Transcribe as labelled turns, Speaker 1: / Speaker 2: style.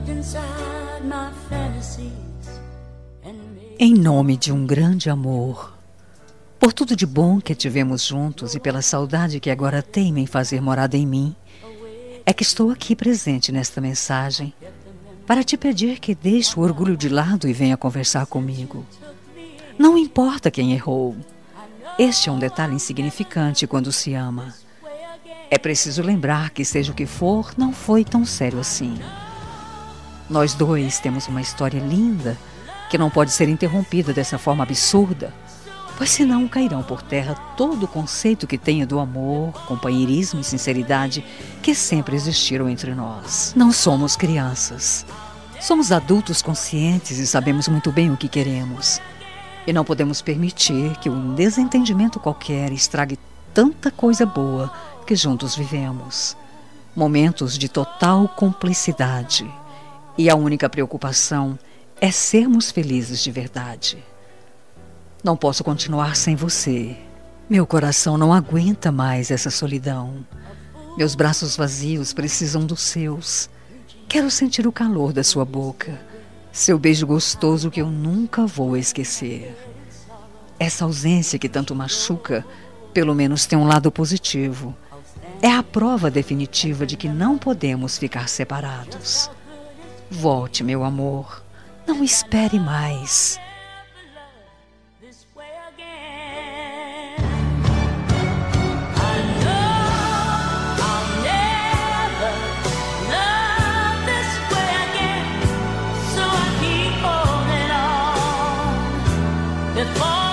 Speaker 1: Em nome de um grande amor, por tudo de bom que tivemos juntos e pela saudade que agora teima em fazer morada em mim, é que estou aqui presente nesta mensagem para te pedir que deixe o orgulho de lado e venha conversar comigo. Não importa quem errou. Este é um detalhe insignificante quando se ama. É preciso lembrar que, seja o que for, não foi tão sério assim. Nós dois temos uma história linda que não pode ser interrompida dessa forma absurda, pois senão cairão por terra todo o conceito que tenha do amor, companheirismo e sinceridade que sempre existiram entre nós. Não somos crianças. Somos adultos conscientes e sabemos muito bem o que queremos. E não podemos permitir que um desentendimento qualquer estrague tanta coisa boa que juntos vivemos. Momentos de total cumplicidade. E a única preocupação é sermos felizes de verdade. Não posso continuar sem você. Meu coração não aguenta mais essa solidão. Meus braços vazios precisam dos seus. Quero sentir o calor da sua boca, seu beijo gostoso que eu nunca vou esquecer. Essa ausência que tanto machuca, pelo menos tem um lado positivo. É a prova definitiva de que não podemos ficar separados. Volte, meu amor. Não espere mais.
Speaker 2: Before